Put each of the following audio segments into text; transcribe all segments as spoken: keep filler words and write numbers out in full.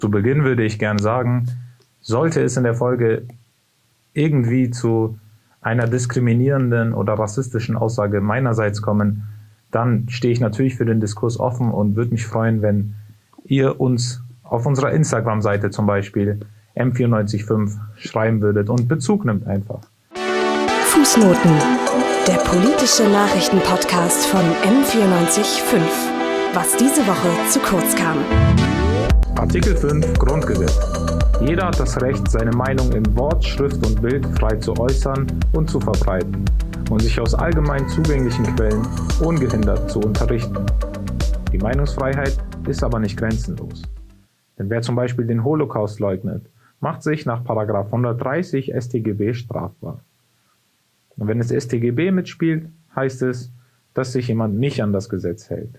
Zu Beginn würde ich gern sagen, sollte es in der Folge irgendwie zu einer diskriminierenden oder rassistischen Aussage meinerseits kommen, dann stehe ich natürlich für den Diskurs offen und würde mich freuen, wenn ihr uns auf unserer Instagram-Seite zum Beispiel M vier neun fünf schreiben würdet und Bezug nimmt einfach. Fußnoten, der politische Nachrichtenpodcast von M vier neun fünf. Was diese Woche zu kurz kam. Artikel fünf Grundgesetz. Jeder hat das Recht, seine Meinung in Wort, Schrift und Bild frei zu äußern und zu verbreiten und sich aus allgemein zugänglichen Quellen ungehindert zu unterrichten. Die Meinungsfreiheit ist aber nicht grenzenlos. Denn wer zum Beispiel den Holocaust leugnet, macht sich nach Paragraph hundertdreißig S t G B strafbar. Und wenn es S t G B mitspielt, heißt es, dass sich jemand nicht an das Gesetz hält.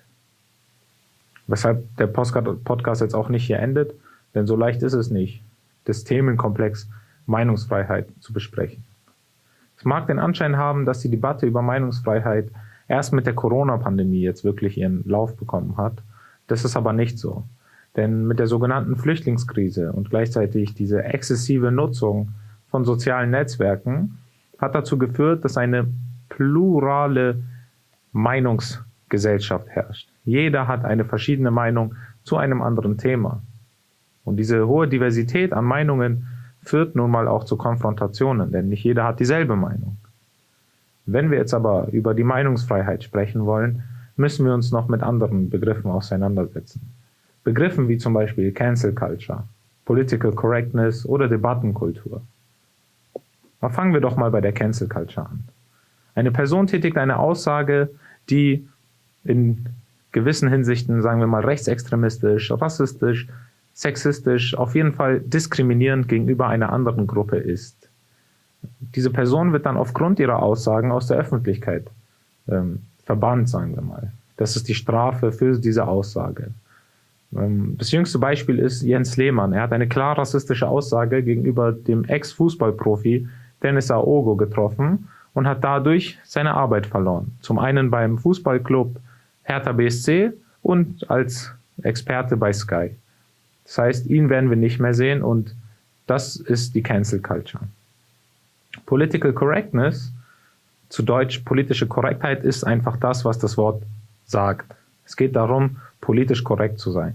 Weshalb der Podcast jetzt auch nicht hier endet, denn so leicht ist es nicht, das Themenkomplex Meinungsfreiheit zu besprechen. Es mag den Anschein haben, dass die Debatte über Meinungsfreiheit erst mit der Corona-Pandemie jetzt wirklich ihren Lauf bekommen hat. Das ist aber nicht so. Denn mit der sogenannten Flüchtlingskrise und gleichzeitig diese exzessive Nutzung von sozialen Netzwerken hat dazu geführt, dass eine plurale Meinungsgesellschaft herrscht. Jeder hat eine verschiedene Meinung zu einem anderen Thema. Und diese hohe Diversität an Meinungen führt nun mal auch zu Konfrontationen, denn nicht jeder hat dieselbe Meinung. Wenn wir jetzt aber über die Meinungsfreiheit sprechen wollen, müssen wir uns noch mit anderen Begriffen auseinandersetzen. Begriffen wie zum Beispiel Cancel Culture, Political Correctness oder Debattenkultur. Aber fangen wir doch mal bei der Cancel Culture an. Eine Person tätigt eine Aussage, die in gewissen Hinsichten, sagen wir mal, rechtsextremistisch, rassistisch, sexistisch, auf jeden Fall diskriminierend gegenüber einer anderen Gruppe ist. Diese Person wird dann aufgrund ihrer Aussagen aus der Öffentlichkeit ähm, verbannt, sagen wir mal. Das ist die Strafe für diese Aussage. Ähm, das jüngste Beispiel ist Jens Lehmann. Er hat eine klar rassistische Aussage gegenüber dem Ex-Fußballprofi Dennis Aogo getroffen und hat dadurch seine Arbeit verloren. Zum einen beim Fußballclub Hertha B S C und als Experte bei Sky. Das heißt, ihn werden wir nicht mehr sehen und das ist die Cancel Culture. Political Correctness, zu Deutsch politische Korrektheit, ist einfach das, was das Wort sagt. Es geht darum, politisch korrekt zu sein.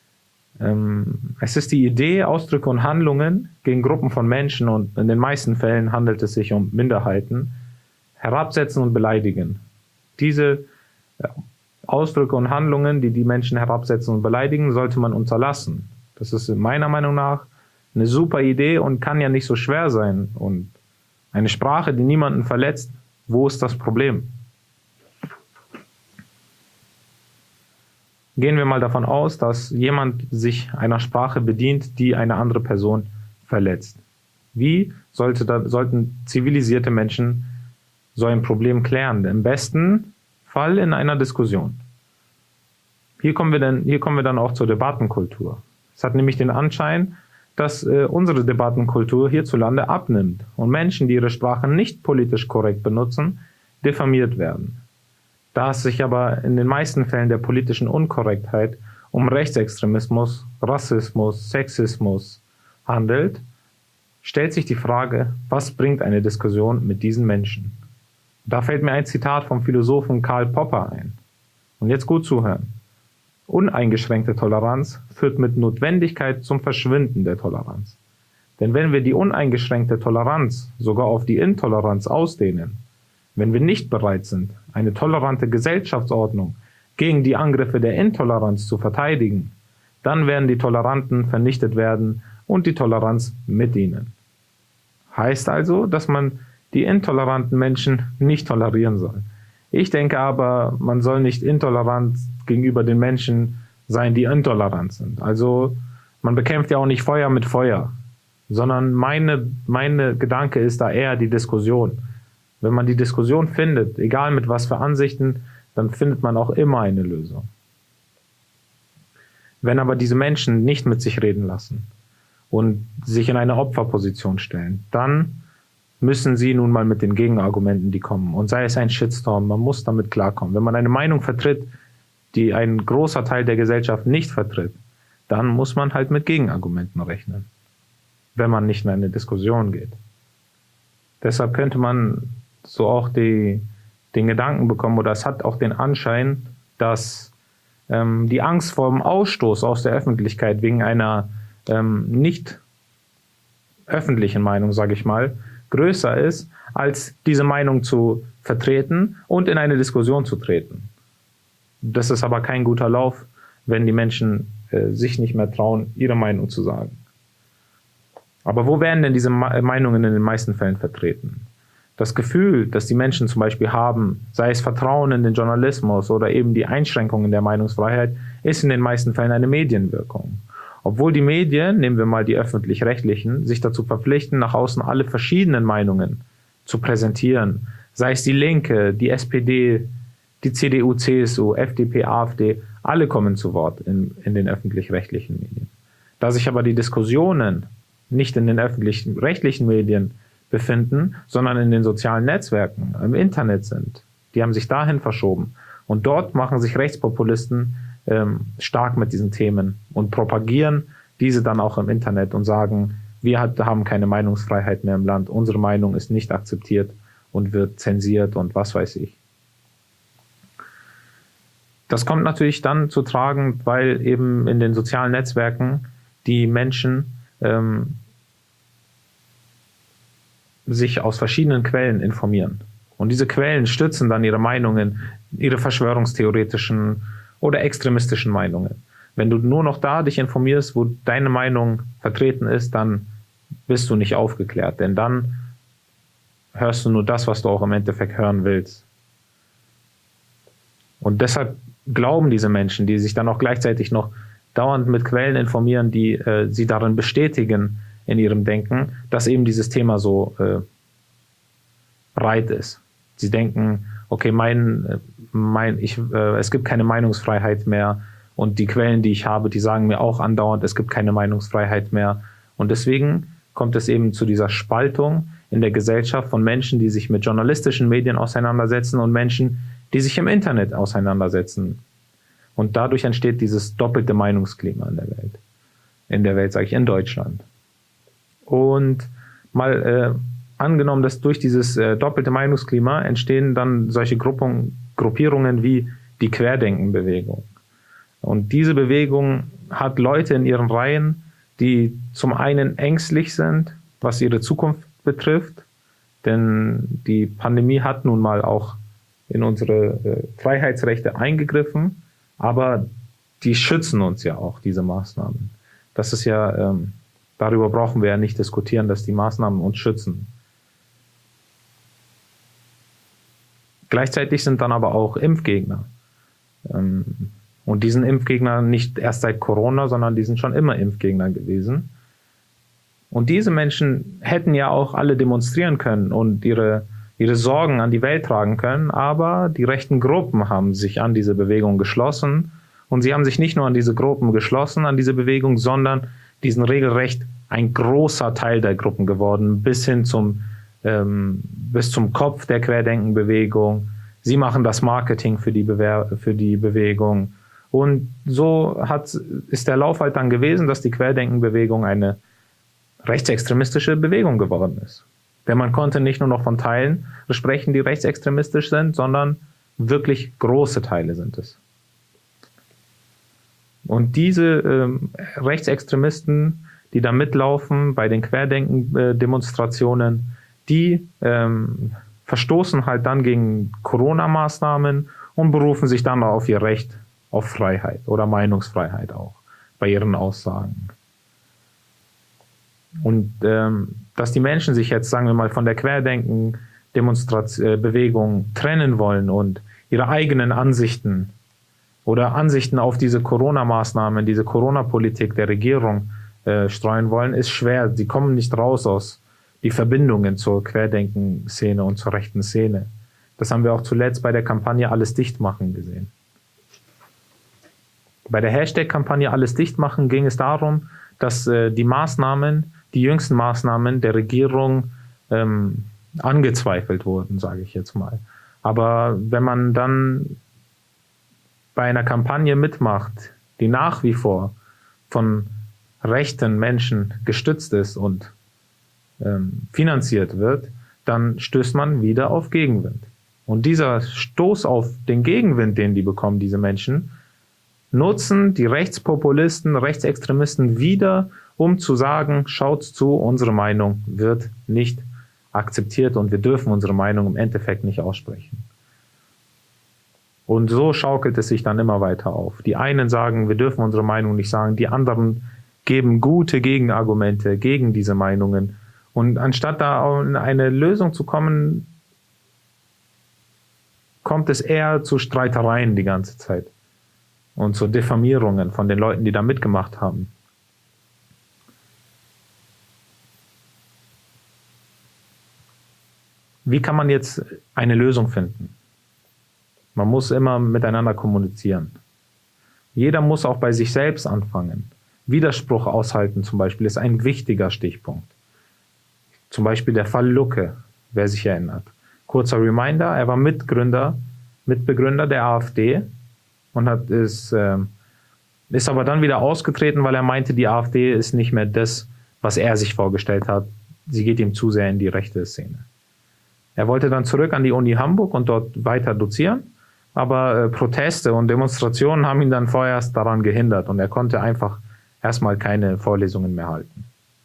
Ähm, es ist die Idee, Ausdrücke und Handlungen gegen Gruppen von Menschen, und in den meisten Fällen handelt es sich um Minderheiten, herabsetzen und beleidigen. Diese ja, Ausdrücke und Handlungen, die die Menschen herabsetzen und beleidigen, sollte man unterlassen. Das ist meiner Meinung nach eine super Idee und kann ja nicht so schwer sein. Und eine Sprache, die niemanden verletzt, wo ist das Problem? Gehen wir mal davon aus, dass jemand sich einer Sprache bedient, die eine andere Person verletzt. Wie sollte da, sollten zivilisierte Menschen so ein Problem klären? Im besten Fall in einer Diskussion. Hier kommen wir dann, hier kommen wir dann auch zur Debattenkultur. Es hat nämlich den Anschein, dass äh, unsere Debattenkultur hierzulande abnimmt und Menschen, die ihre Sprache nicht politisch korrekt benutzen, diffamiert werden. Da es sich aber in den meisten Fällen der politischen Unkorrektheit um Rechtsextremismus, Rassismus, Sexismus handelt, stellt sich die Frage, was bringt eine Diskussion mit diesen Menschen? Da fällt mir ein Zitat vom Philosophen Karl Popper ein. Und jetzt gut zuhören. Uneingeschränkte Toleranz führt mit Notwendigkeit zum Verschwinden der Toleranz. Denn wenn wir die uneingeschränkte Toleranz sogar auf die Intoleranz ausdehnen, wenn wir nicht bereit sind, eine tolerante Gesellschaftsordnung gegen die Angriffe der Intoleranz zu verteidigen, dann werden die Toleranten vernichtet werden und die Toleranz mit ihnen. Heißt also, dass man die intoleranten Menschen nicht tolerieren soll. Ich denke aber, man soll nicht intolerant gegenüber den Menschen sein, die intolerant sind. Also man bekämpft ja auch nicht Feuer mit Feuer, sondern meine, meine Gedanke ist da eher die Diskussion. Wenn man die Diskussion findet, egal mit was für Ansichten, dann findet man auch immer eine Lösung. Wenn aber diese Menschen nicht mit sich reden lassen und sich in eine Opferposition stellen, dann müssen sie nun mal mit den Gegenargumenten, die kommen. Und sei es ein Shitstorm, man muss damit klarkommen. Wenn man eine Meinung vertritt, die ein großer Teil der Gesellschaft nicht vertritt, dann muss man halt mit Gegenargumenten rechnen, wenn man nicht in eine Diskussion geht. Deshalb könnte man so auch die, den Gedanken bekommen, oder es hat auch den Anschein, dass ähm, die Angst vor dem Ausstoß aus der Öffentlichkeit wegen einer ähm, nicht öffentlichen Meinung, sage ich mal, größer ist, als diese Meinung zu vertreten und in eine Diskussion zu treten. Das ist aber kein guter Lauf, wenn die Menschen äh, sich nicht mehr trauen, ihre Meinung zu sagen. Aber wo werden denn diese Meinungen in den meisten Fällen vertreten? Das Gefühl, das die Menschen zum Beispiel haben, sei es Vertrauen in den Journalismus oder eben die Einschränkungen der Meinungsfreiheit, ist in den meisten Fällen eine Medienwirkung. Obwohl die Medien, nehmen wir mal die öffentlich-rechtlichen, sich dazu verpflichten, nach außen alle verschiedenen Meinungen zu präsentieren, sei es die Linke, die S P D, die C D U, C S U, F D P, AfD, alle kommen zu Wort in, in den öffentlich-rechtlichen Medien. Da sich aber die Diskussionen nicht in den öffentlichen rechtlichen Medien befinden, sondern in den sozialen Netzwerken, im Internet sind. Die haben sich dahin verschoben. Und dort machen sich Rechtspopulisten ähm, stark mit diesen Themen und propagieren diese dann auch im Internet und sagen, wir hat, haben keine Meinungsfreiheit mehr im Land, unsere Meinung ist nicht akzeptiert und wird zensiert und was weiß ich. Das kommt natürlich dann zu tragen, weil eben in den sozialen Netzwerken die Menschen ähm, sich aus verschiedenen Quellen informieren. Und diese Quellen stützen dann ihre Meinungen, ihre verschwörungstheoretischen oder extremistischen Meinungen. Wenn du nur noch da dich informierst, wo deine Meinung vertreten ist, dann bist du nicht aufgeklärt. Denn dann hörst du nur das, was du auch im Endeffekt hören willst. Und deshalb glauben diese Menschen, die sich dann auch gleichzeitig noch dauernd mit Quellen informieren, die äh, sie darin bestätigen in ihrem Denken, dass eben dieses Thema so äh, breit ist. Sie denken, okay, mein, mein, ich, äh, es gibt keine Meinungsfreiheit mehr und die Quellen, die ich habe, die sagen mir auch andauernd, es gibt keine Meinungsfreiheit mehr. Und deswegen kommt es eben zu dieser Spaltung in der Gesellschaft von Menschen, die sich mit journalistischen Medien auseinandersetzen und Menschen, die sich im Internet auseinandersetzen. Und dadurch entsteht dieses doppelte Meinungsklima in der Welt. In der Welt, sage ich, in Deutschland. Und mal äh, angenommen, dass durch dieses äh, doppelte Meinungsklima entstehen dann solche Gruppung, Gruppierungen wie die Querdenkenbewegung. Und diese Bewegung hat Leute in ihren Reihen, die zum einen ängstlich sind, was ihre Zukunft betrifft, denn die Pandemie hat nun mal auch in unsere äh, Freiheitsrechte eingegriffen, aber die schützen uns ja auch, diese Maßnahmen. Das ist ja, ähm, darüber brauchen wir ja nicht diskutieren, dass die Maßnahmen uns schützen. Gleichzeitig sind dann aber auch Impfgegner. Ähm, und die sind Impfgegner nicht erst seit Corona, sondern die sind schon immer Impfgegner gewesen. Und diese Menschen hätten ja auch alle demonstrieren können und ihre, ihre Sorgen an die Welt tragen können, aber die rechten Gruppen haben sich an diese Bewegung geschlossen. Und sie haben sich nicht nur an diese Gruppen geschlossen, an diese Bewegung, sondern die sind regelrecht ein großer Teil der Gruppen geworden, bis hin zum, ähm, bis zum Kopf der Querdenkenbewegung. Sie machen das Marketing für die, Bewer- für die Bewegung. Und so hat, ist der Lauf halt dann gewesen, dass die Querdenkenbewegung eine rechtsextremistische Bewegung geworden ist. Denn man konnte nicht nur noch von Teilen sprechen, die rechtsextremistisch sind, sondern wirklich große Teile sind es. Und diese ähm, Rechtsextremisten, die da mitlaufen bei den Querdenken-Demonstrationen, die ähm, verstoßen halt dann gegen Corona-Maßnahmen und berufen sich dann auf ihr Recht auf Freiheit oder Meinungsfreiheit auch bei ihren Aussagen. Und ähm, dass die Menschen sich jetzt, sagen wir mal, von der Querdenken-Bewegung trennen wollen und ihre eigenen Ansichten oder Ansichten auf diese Corona-Maßnahmen, diese Corona-Politik der Regierung äh, streuen wollen, ist schwer. Sie kommen nicht raus aus die Verbindungen zur Querdenken-Szene und zur rechten Szene. Das haben wir auch zuletzt bei der Kampagne Alles dicht machen gesehen. Bei der Hashtag-Kampagne Alles dicht machen ging es darum, dass äh, die Maßnahmen, die jüngsten Maßnahmen der Regierung ähm, angezweifelt wurden, sage ich jetzt mal. Aber wenn man dann bei einer Kampagne mitmacht, die nach wie vor von rechten Menschen gestützt ist und ähm, finanziert wird, dann stößt man wieder auf Gegenwind. Und dieser Stoß auf den Gegenwind, den die bekommen, diese Menschen, nutzen die Rechtspopulisten, Rechtsextremisten wieder, um zu sagen, schaut zu, unsere Meinung wird nicht akzeptiert und wir dürfen unsere Meinung im Endeffekt nicht aussprechen. Und so schaukelt es sich dann immer weiter auf. Die einen sagen, wir dürfen unsere Meinung nicht sagen, die anderen geben gute Gegenargumente gegen diese Meinungen. Und anstatt da in eine Lösung zu kommen, kommt es eher zu Streitereien die ganze Zeit und zu Diffamierungen von den Leuten, die da mitgemacht haben. Wie kann man jetzt eine Lösung finden? Man muss immer miteinander kommunizieren. Jeder muss auch bei sich selbst anfangen. Widerspruch aushalten zum Beispiel ist ein wichtiger Stichpunkt. Zum Beispiel der Fall Lucke, wer sich erinnert. Kurzer Reminder, er war Mitgründer, Mitbegründer der AfD und hat, ist, äh, ist aber dann wieder ausgetreten, weil er meinte, die AfD ist nicht mehr das, was er sich vorgestellt hat. Sie geht ihm zu sehr in die rechte Szene. Er wollte dann zurück an die Uni Hamburg und dort weiter dozieren, aber äh, Proteste und Demonstrationen haben ihn dann vorerst daran gehindert und er konnte einfach erstmal keine Vorlesungen mehr halten.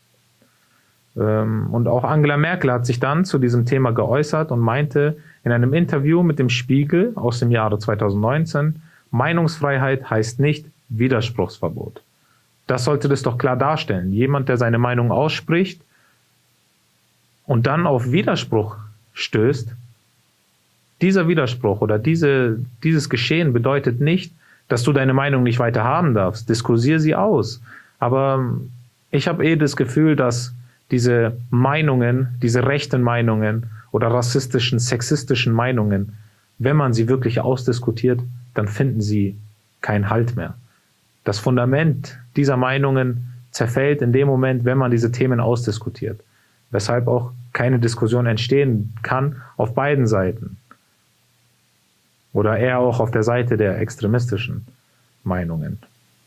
Ähm, und auch Angela Merkel hat sich dann zu diesem Thema geäußert und meinte in einem Interview mit dem Spiegel aus dem Jahre zweitausendneunzehn, Meinungsfreiheit heißt nicht Widerspruchsverbot. Das sollte das doch klar darstellen. Jemand, der seine Meinung ausspricht und dann auf Widerspruch stößt, dieser Widerspruch oder diese, dieses Geschehen bedeutet nicht, dass du deine Meinung nicht weiter haben darfst. Diskursier sie aus. Aber ich habe eh das Gefühl, dass diese Meinungen, diese rechten Meinungen oder rassistischen, sexistischen Meinungen, wenn man sie wirklich ausdiskutiert, dann finden sie keinen Halt mehr. Das Fundament dieser Meinungen zerfällt in dem Moment, wenn man diese Themen ausdiskutiert. Weshalb auch keine Diskussion entstehen kann auf beiden Seiten. Oder eher auch auf der Seite der extremistischen Meinungen.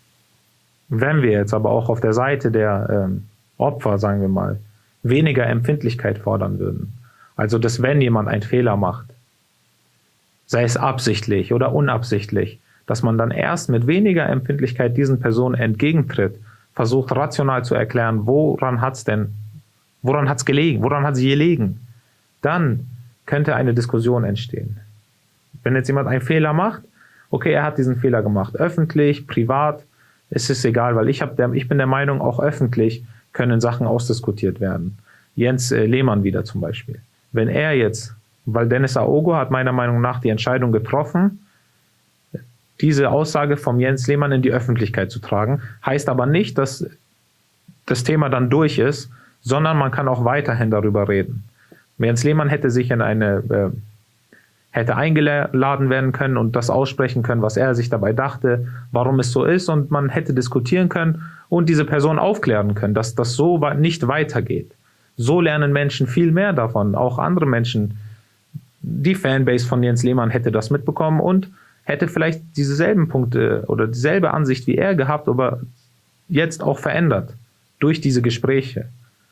Wenn wir jetzt aber auch auf der Seite der ähm, Opfer, sagen wir mal, weniger Empfindlichkeit fordern würden, also dass wenn jemand einen Fehler macht, sei es absichtlich oder unabsichtlich, dass man dann erst mit weniger Empfindlichkeit diesen Personen entgegentritt, versucht rational zu erklären, woran hat's denn, woran hat's gelegen, woran hat sie gelegen, dann könnte eine Diskussion entstehen. Wenn jetzt jemand einen Fehler macht, okay, er hat diesen Fehler gemacht, öffentlich, privat, ist es egal, weil ich, hab der, ich bin der Meinung, auch öffentlich können Sachen ausdiskutiert werden. Jens äh, Lehmann wieder zum Beispiel. Wenn er jetzt, weil Dennis Aogo hat meiner Meinung nach die Entscheidung getroffen, diese Aussage vom Jens Lehmann in die Öffentlichkeit zu tragen, heißt aber nicht, dass das Thema dann durch ist, sondern man kann auch weiterhin darüber reden. Jens Lehmann hätte sich in eine, äh, hätte eingeladen werden können und das aussprechen können, was er sich dabei dachte, warum es so ist, und man hätte diskutieren können und diese Person aufklären können, dass das so nicht weitergeht. So lernen Menschen viel mehr davon, auch andere Menschen. Die Fanbase von Jens Lehmann hätte das mitbekommen und hätte vielleicht dieselben Punkte oder dieselbe Ansicht wie er gehabt, aber jetzt auch verändert durch diese Gespräche.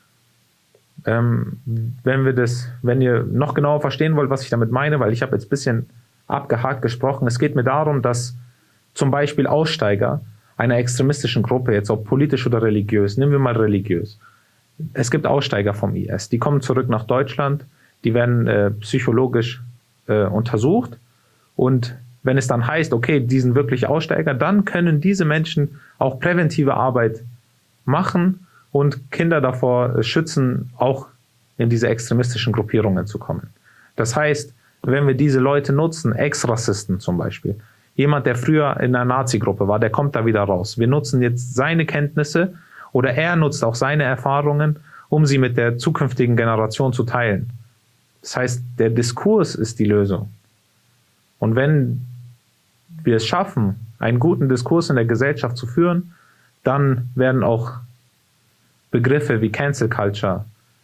Ähm, wenn wir das, wenn ihr noch genauer verstehen wollt, was ich damit meine, weil ich habe jetzt ein bisschen abgehakt gesprochen, es geht mir darum, dass zum Beispiel Aussteiger einer extremistischen Gruppe, jetzt ob politisch oder religiös, nehmen wir mal religiös, es gibt Aussteiger vom I S, die kommen zurück nach Deutschland, die werden äh, psychologisch äh, untersucht und wenn es dann heißt, okay, die sind wirklich Aussteiger, dann können diese Menschen auch präventive Arbeit machen und Kinder davor schützen, auch in diese extremistischen Gruppierungen zu kommen. Das heißt, wenn wir diese Leute nutzen, Ex-Rassisten zum Beispiel, jemand, der früher in einer Nazi-Gruppe war, der kommt da wieder raus. Wir nutzen jetzt seine Kenntnisse oder er nutzt auch seine Erfahrungen, um sie mit der zukünftigen Generation zu teilen. Das heißt, der Diskurs ist die Lösung. Und wenn wir es schaffen, einen guten Diskurs in der Gesellschaft zu führen, dann werden auch Begriffe wie Cancel Culture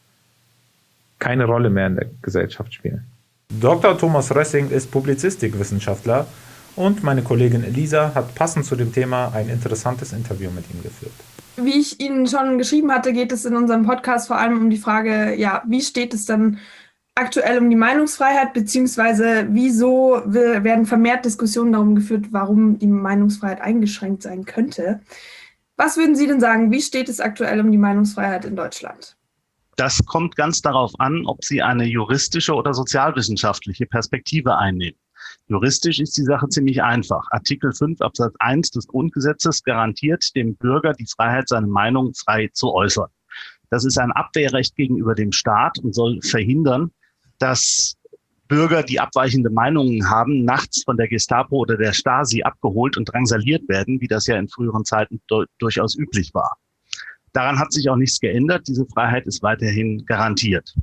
keine Rolle mehr in der Gesellschaft spielen. Doktor Thomas Rössing ist Publizistikwissenschaftler Und meine Kollegin Elisa hat passend zu dem Thema ein interessantes Interview mit ihm geführt. Wie ich Ihnen schon geschrieben hatte, geht es in unserem Podcast vor allem um die Frage, ja, wie steht es dann aktuell um die Meinungsfreiheit, beziehungsweise wieso werden vermehrt Diskussionen darum geführt, warum die Meinungsfreiheit eingeschränkt sein könnte. Was würden Sie denn sagen, wie steht es aktuell um die Meinungsfreiheit in Deutschland? Das kommt ganz darauf an, ob Sie eine juristische oder sozialwissenschaftliche Perspektive einnehmen. Juristisch ist die Sache ziemlich einfach. Artikel fünf Absatz eins des Grundgesetzes garantiert dem Bürger die Freiheit, seine Meinung frei zu äußern. Das ist ein Abwehrrecht gegenüber dem Staat und soll verhindern, dass Bürger, die abweichende Meinungen haben, nachts von der Gestapo oder der Stasi abgeholt und drangsaliert werden, wie das ja in früheren Zeiten do- durchaus üblich war. Daran hat sich auch nichts geändert. Diese Freiheit ist weiterhin garantiert.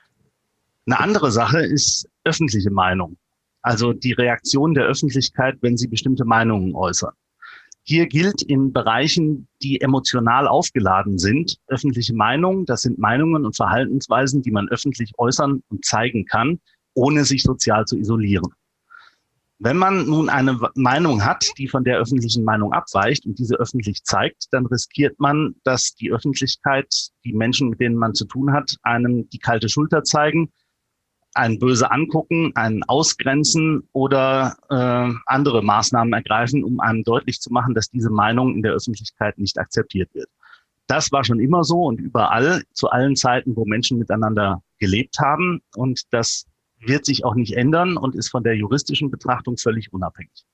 Eine andere Sache ist öffentliche Meinung. Also die Reaktion der Öffentlichkeit, wenn sie bestimmte Meinungen äußern. Hier gilt in Bereichen, die emotional aufgeladen sind, öffentliche Meinung. Das sind Meinungen und Verhaltensweisen, die man öffentlich äußern und zeigen kann, ohne sich sozial zu isolieren. Wenn man nun eine Meinung hat, die von der öffentlichen Meinung abweicht und diese öffentlich zeigt, dann riskiert man, dass die Öffentlichkeit, die Menschen, mit denen man zu tun hat, einem die kalte Schulter zeigen, einen böse angucken, einen ausgrenzen oder äh, andere Maßnahmen ergreifen, um einem deutlich zu machen, dass diese Meinung in der Öffentlichkeit nicht akzeptiert wird. Das war schon immer so und überall, zu allen Zeiten, wo Menschen miteinander gelebt haben. Und das wird sich auch nicht ändern und ist von der juristischen Betrachtung völlig unabhängig.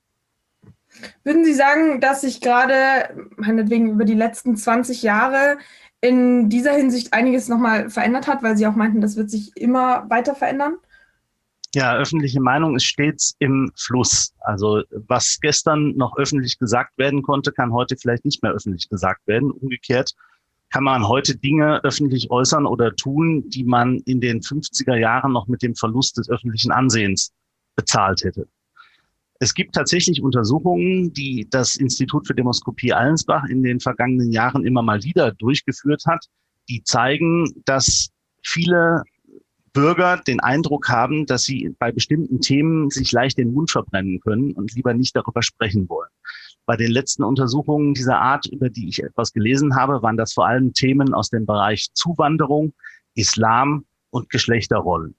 Würden Sie sagen, dass sich gerade, meinetwegen über die letzten zwanzig Jahre, in dieser Hinsicht einiges nochmal verändert hat, weil Sie auch meinten, das wird sich immer weiter verändern? Ja, öffentliche Meinung ist stets im Fluss. Also was gestern noch öffentlich gesagt werden konnte, kann heute vielleicht nicht mehr öffentlich gesagt werden. Umgekehrt kann man heute Dinge öffentlich äußern oder tun, die man in den fünfziger Jahren noch mit dem Verlust des öffentlichen Ansehens bezahlt hätte. Es gibt tatsächlich Untersuchungen, die das Institut für Demoskopie Allensbach in den vergangenen Jahren immer mal wieder durchgeführt hat, die zeigen, dass viele Bürger den Eindruck haben, dass sie bei bestimmten Themen sich leicht den Mund verbrennen können und lieber nicht darüber sprechen wollen. Bei den letzten Untersuchungen dieser Art, über die ich etwas gelesen habe, waren das vor allem Themen aus dem Bereich Zuwanderung, Islam und Geschlechterrollen.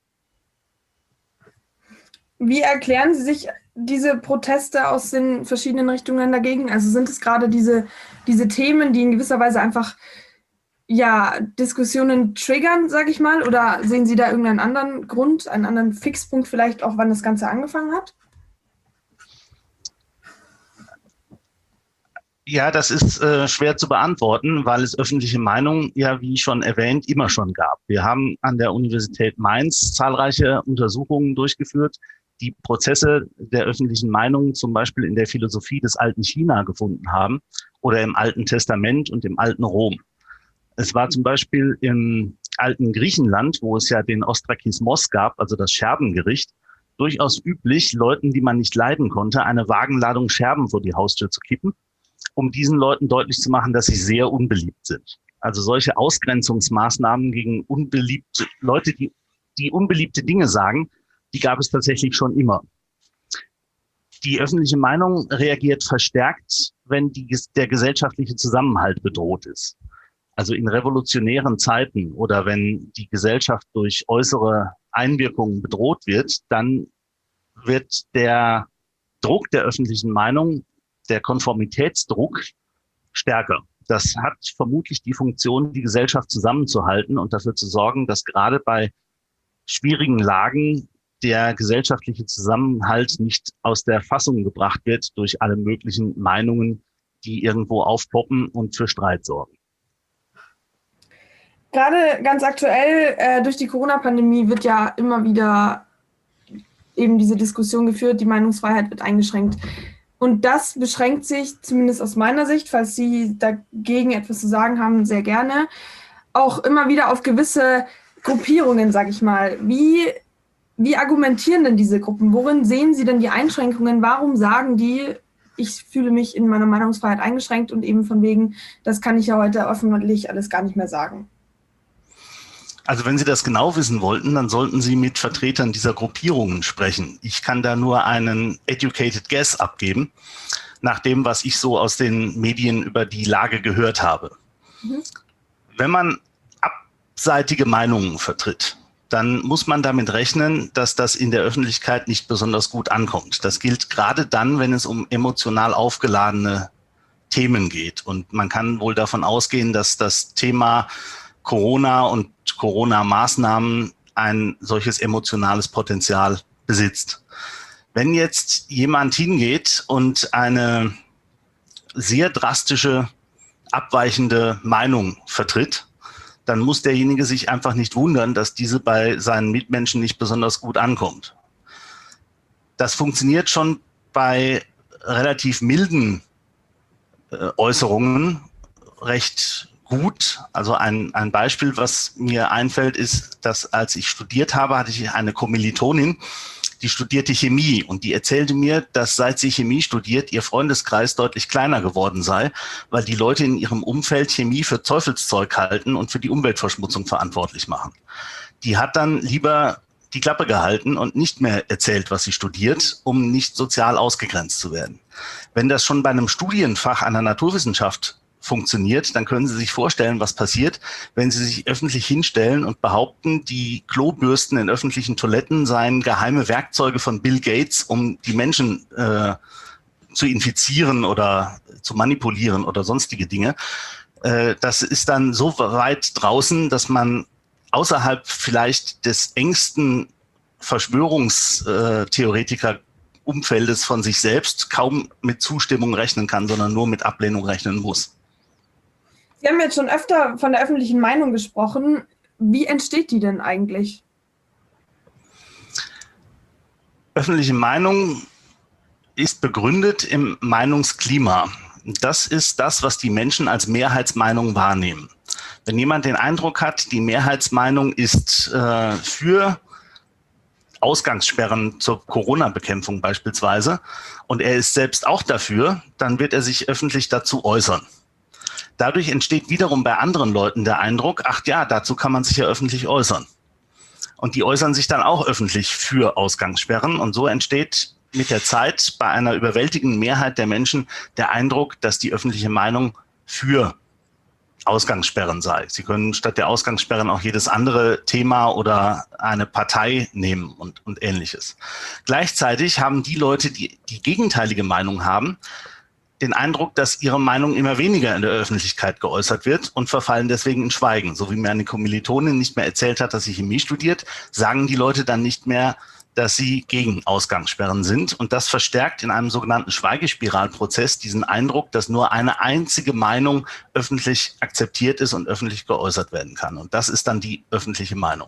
Wie erklären Sie sich diese Proteste aus den verschiedenen Richtungen dagegen? Also sind es gerade diese, diese Themen, die in gewisser Weise einfach ja, Diskussionen triggern, sage ich mal? Oder sehen Sie da irgendeinen anderen Grund, einen anderen Fixpunkt vielleicht auch, wann das Ganze angefangen hat? Ja, das ist äh, schwer zu beantworten, weil es öffentliche Meinung ja, wie schon erwähnt, immer schon gab. Wir haben an der Universität Mainz zahlreiche Untersuchungen durchgeführt, die Prozesse der öffentlichen Meinung zum Beispiel in der Philosophie des alten China gefunden haben oder im Alten Testament und im alten Rom. Es war zum Beispiel im alten Griechenland, wo es ja den Ostrakismos gab, also das Scherbengericht, durchaus üblich, Leuten, die man nicht leiden konnte, eine Wagenladung Scherben vor die Haustür zu kippen, um diesen Leuten deutlich zu machen, dass sie sehr unbeliebt sind. Also solche Ausgrenzungsmaßnahmen gegen unbeliebte Leute, die, die unbeliebte Dinge sagen, die gab es tatsächlich schon immer. Die öffentliche Meinung reagiert verstärkt, wenn die, der gesellschaftliche Zusammenhalt bedroht ist. Also in revolutionären Zeiten oder wenn die Gesellschaft durch äußere Einwirkungen bedroht wird, dann wird der Druck der öffentlichen Meinung, der Konformitätsdruck stärker. Das hat vermutlich die Funktion, die Gesellschaft zusammenzuhalten und dafür zu sorgen, dass gerade bei schwierigen Lagen der gesellschaftliche Zusammenhalt nicht aus der Fassung gebracht wird durch alle möglichen Meinungen, die irgendwo aufpoppen und für Streit sorgen. Gerade ganz aktuell äh, durch die Corona-Pandemie wird ja immer wieder eben diese Diskussion geführt, die Meinungsfreiheit wird eingeschränkt. Und das beschränkt sich, zumindest aus meiner Sicht, falls Sie dagegen etwas zu sagen haben, sehr gerne, auch immer wieder auf gewisse Gruppierungen, sage ich mal. Wie, wie argumentieren denn diese Gruppen? Worin sehen Sie denn die Einschränkungen? Warum sagen die, ich fühle mich in meiner Meinungsfreiheit eingeschränkt und eben von wegen, das kann ich ja heute öffentlich alles gar nicht mehr sagen? Also wenn Sie das genau wissen wollten, dann sollten Sie mit Vertretern dieser Gruppierungen sprechen. Ich kann da nur einen educated guess abgeben, nach dem, was ich so aus den Medien über die Lage gehört habe. Mhm. Wenn man abseitige Meinungen vertritt, dann muss man damit rechnen, dass das in der Öffentlichkeit nicht besonders gut ankommt. Das gilt gerade dann, wenn es um emotional aufgeladene Themen geht. Und man kann wohl davon ausgehen, dass das Thema Corona und Corona-Maßnahmen ein solches emotionales Potenzial besitzt. Wenn jetzt jemand hingeht und eine sehr drastische, abweichende Meinung vertritt, dann muss derjenige sich einfach nicht wundern, dass diese bei seinen Mitmenschen nicht besonders gut ankommt. Das funktioniert schon bei relativ milden äh, Äußerungen recht gut. Also ein, ein Beispiel, was mir einfällt, ist, dass als ich studiert habe, hatte ich eine Kommilitonin, die studierte Chemie und die erzählte mir, dass seit sie Chemie studiert, ihr Freundeskreis deutlich kleiner geworden sei, weil die Leute in ihrem Umfeld Chemie für Teufelszeug halten und für die Umweltverschmutzung verantwortlich machen. Die hat dann lieber die Klappe gehalten und nicht mehr erzählt, was sie studiert, um nicht sozial ausgegrenzt zu werden. Wenn das schon bei einem Studienfach einer Naturwissenschaft funktioniert, dann können Sie sich vorstellen, was passiert, wenn Sie sich öffentlich hinstellen und behaupten, die Klobürsten in öffentlichen Toiletten seien geheime Werkzeuge von Bill Gates, um die Menschen äh, zu infizieren oder zu manipulieren oder sonstige Dinge. Äh, das ist dann so weit draußen, dass man außerhalb vielleicht des engsten Verschwörungstheoretiker-Umfeldes von sich selbst kaum mit Zustimmung rechnen kann, sondern nur mit Ablehnung rechnen muss. Sie haben jetzt schon öfter von der öffentlichen Meinung gesprochen. Wie entsteht die denn eigentlich? Öffentliche Meinung ist begründet im Meinungsklima. Das ist das, was die Menschen als Mehrheitsmeinung wahrnehmen. Wenn jemand den Eindruck hat, die Mehrheitsmeinung ist äh, für Ausgangssperren zur Corona-Bekämpfung beispielsweise und er ist selbst auch dafür, dann wird er sich öffentlich dazu äußern. Dadurch entsteht wiederum bei anderen Leuten der Eindruck, ach ja, dazu kann man sich ja öffentlich äußern. Und die äußern sich dann auch öffentlich für Ausgangssperren. Und so entsteht mit der Zeit bei einer überwältigenden Mehrheit der Menschen der Eindruck, dass die öffentliche Meinung für Ausgangssperren sei. Sie können statt der Ausgangssperren auch jedes andere Thema oder eine Partei nehmen und, und Ähnliches. Gleichzeitig haben die Leute, die die gegenteilige Meinung haben, den Eindruck, dass ihre Meinung immer weniger in der Öffentlichkeit geäußert wird und verfallen deswegen in Schweigen. So wie mir eine Kommilitonin nicht mehr erzählt hat, dass sie Chemie studiert, sagen die Leute dann nicht mehr, dass sie gegen Ausgangssperren sind. Und das verstärkt in einem sogenannten Schweigespiralprozess diesen Eindruck, dass nur eine einzige Meinung öffentlich akzeptiert ist und öffentlich geäußert werden kann. Und das ist dann die öffentliche Meinung.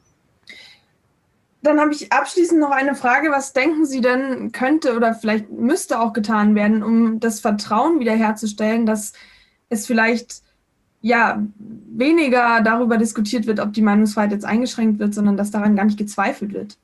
Dann habe ich abschließend noch eine Frage. Was denken Sie denn, könnte oder vielleicht müsste auch getan werden, um das Vertrauen wiederherzustellen, dass es vielleicht ja weniger darüber diskutiert wird, ob die Meinungsfreiheit jetzt eingeschränkt wird, sondern dass daran gar nicht gezweifelt wird?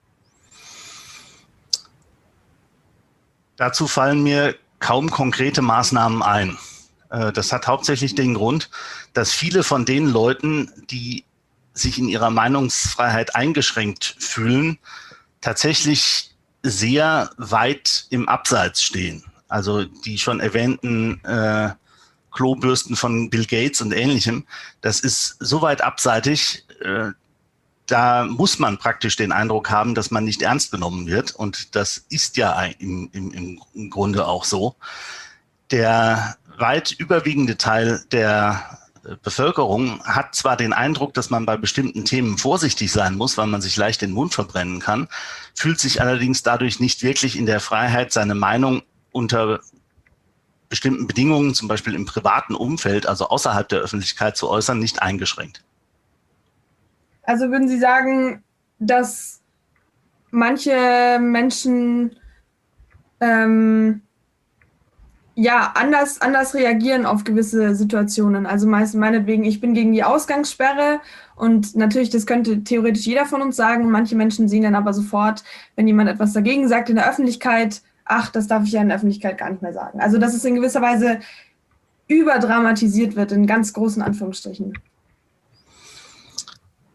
Dazu fallen mir kaum konkrete Maßnahmen ein. Das hat hauptsächlich den Grund, dass viele von den Leuten, die sich in ihrer Meinungsfreiheit eingeschränkt fühlen, tatsächlich sehr weit im Abseits stehen. Also die schon erwähnten äh, Klobürsten von Bill Gates und Ähnlichem, das ist so weit abseitig, äh, da muss man praktisch den Eindruck haben, dass man nicht ernst genommen wird. Und das ist ja im, im, im Grunde auch so. Der weit überwiegende Teil der Bevölkerung hat zwar den Eindruck, dass man bei bestimmten Themen vorsichtig sein muss, weil man sich leicht den Mund verbrennen kann, fühlt sich allerdings dadurch nicht wirklich in der Freiheit, seine Meinung unter bestimmten Bedingungen, zum Beispiel im privaten Umfeld, also außerhalb der Öffentlichkeit zu äußern, nicht eingeschränkt. Also würden Sie sagen, dass manche Menschen ähm, ja, anders, anders reagieren auf gewisse Situationen. Also meist meinetwegen, ich bin gegen die Ausgangssperre und natürlich, das könnte theoretisch jeder von uns sagen. Manche Menschen sehen dann aber sofort, wenn jemand etwas dagegen sagt in der Öffentlichkeit, ach, das darf ich ja in der Öffentlichkeit gar nicht mehr sagen. Also dass es in gewisser Weise überdramatisiert wird, in ganz großen Anführungsstrichen.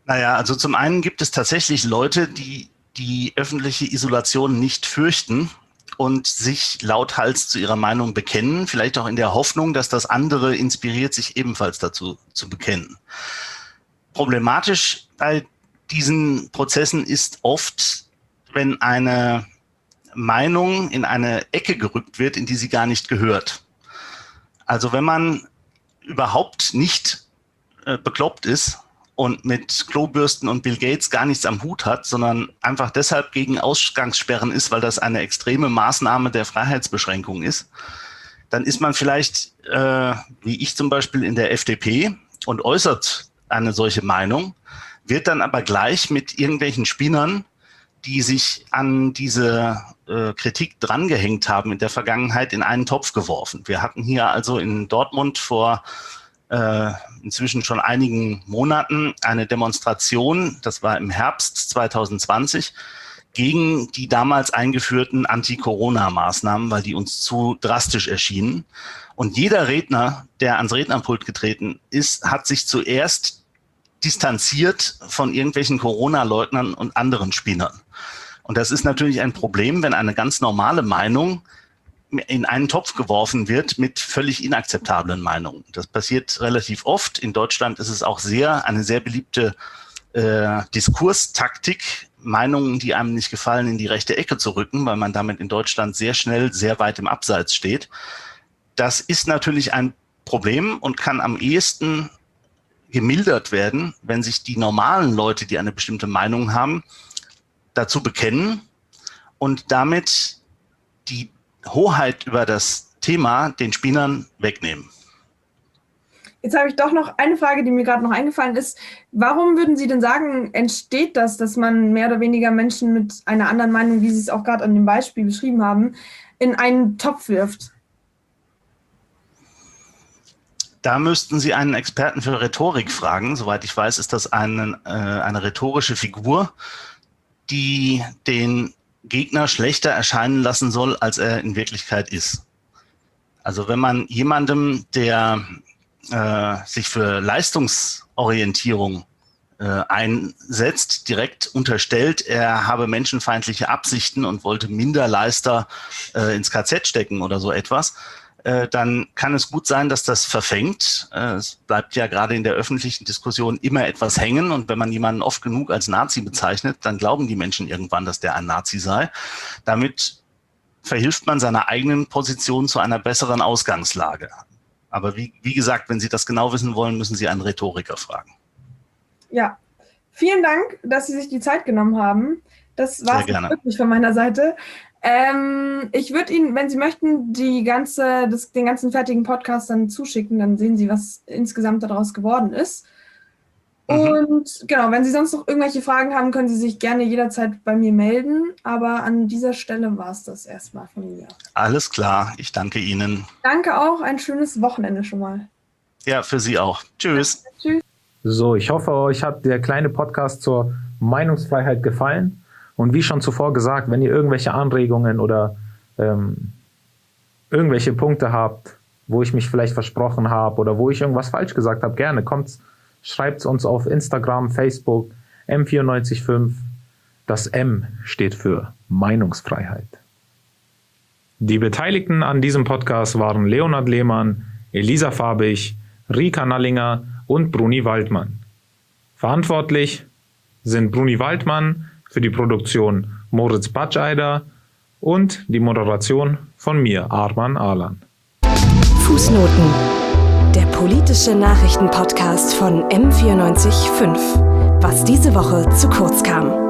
Naja, also zum einen gibt es tatsächlich Leute, die die öffentliche Isolation nicht fürchten und sich lauthals zu ihrer Meinung bekennen, vielleicht auch in der Hoffnung, dass das andere inspiriert, sich ebenfalls dazu zu bekennen. Problematisch bei diesen Prozessen ist oft, wenn eine Meinung in eine Ecke gerückt wird, in die sie gar nicht gehört. Also wenn man überhaupt nicht äh, bekloppt ist und mit Klobürsten und Bill Gates gar nichts am Hut hat, sondern einfach deshalb gegen Ausgangssperren ist, weil das eine extreme Maßnahme der Freiheitsbeschränkung ist, dann ist man vielleicht, äh, wie ich zum Beispiel, in der F D P und äußert eine solche Meinung, wird dann aber gleich mit irgendwelchen Spinnern, die sich an diese äh, Kritik drangehängt haben in der Vergangenheit, in einen Topf geworfen. Wir hatten hier also in Dortmund vor äh, inzwischen schon einigen Monaten eine Demonstration, das war im Herbst zwanzig zwanzig, gegen die damals eingeführten Anti-Corona-Maßnahmen, weil die uns zu drastisch erschienen. Und jeder Redner, der ans Rednerpult getreten ist, hat sich zuerst distanziert von irgendwelchen Corona-Leugnern und anderen Spinnern. Und das ist natürlich ein Problem, wenn eine ganz normale Meinung in einen Topf geworfen wird mit völlig inakzeptablen Meinungen. Das passiert relativ oft. In Deutschland ist es auch sehr eine sehr beliebte äh, Diskurstaktik, Meinungen, die einem nicht gefallen, in die rechte Ecke zu rücken, weil man damit in Deutschland sehr schnell sehr weit im Abseits steht. Das ist natürlich ein Problem und kann am ehesten gemildert werden, wenn sich die normalen Leute, die eine bestimmte Meinung haben, dazu bekennen und damit die Hoheit über das Thema den Spinnern wegnehmen. Jetzt habe ich doch noch eine Frage, die mir gerade noch eingefallen ist. Warum würden Sie denn sagen, entsteht das, dass man mehr oder weniger Menschen mit einer anderen Meinung, wie Sie es auch gerade an dem Beispiel beschrieben haben, in einen Topf wirft? Da müssten Sie einen Experten für Rhetorik fragen. Soweit ich weiß, ist das eine, äh, eine rhetorische Figur, die den Gegner schlechter erscheinen lassen soll, als er in Wirklichkeit ist. Also wenn man jemandem, der äh, sich für Leistungsorientierung äh, einsetzt, direkt unterstellt, er habe menschenfeindliche Absichten und wollte Minderleister äh, ins K Z stecken oder so etwas, dann kann es gut sein, dass das verfängt. Es bleibt ja gerade in der öffentlichen Diskussion immer etwas hängen. Und wenn man jemanden oft genug als Nazi bezeichnet, dann glauben die Menschen irgendwann, dass der ein Nazi sei. Damit verhilft man seiner eigenen Position zu einer besseren Ausgangslage. Aber wie, wie gesagt, wenn Sie das genau wissen wollen, müssen Sie einen Rhetoriker fragen. Ja, vielen Dank, dass Sie sich die Zeit genommen haben. Das war es wirklich von meiner Seite. Ähm, ich würde Ihnen, wenn Sie möchten, die ganze, das, den ganzen fertigen Podcast dann zuschicken, dann sehen Sie, was insgesamt daraus geworden ist. Mhm. Und genau, wenn Sie sonst noch irgendwelche Fragen haben, können Sie sich gerne jederzeit bei mir melden. Aber an dieser Stelle war es das erstmal von mir. Alles klar, ich danke Ihnen. Danke auch, ein schönes Wochenende schon mal. Ja, für Sie auch. Tschüss. Ja, tschüss. So, ich hoffe, euch hat der kleine Podcast zur Meinungsfreiheit gefallen. Und wie schon zuvor gesagt, wenn ihr irgendwelche Anregungen oder ähm, irgendwelche Punkte habt, wo ich mich vielleicht versprochen habe oder wo ich irgendwas falsch gesagt habe, gerne kommt, schreibt es uns auf Instagram, Facebook, M vier neun fünf. Das M steht für Meinungsfreiheit. Die Beteiligten an diesem Podcast waren Leonhard Lehmann, Elisa Fabich, Rika Nallinger und Bruni Waldmann. Verantwortlich sind Bruni Waldmann für die Produktion Moritz Batscheider und die Moderation von mir, Arman Alan. Fußnoten. Der politische Nachrichtenpodcast von M vierundneunzig Komma fünf. Was diese Woche zu kurz kam.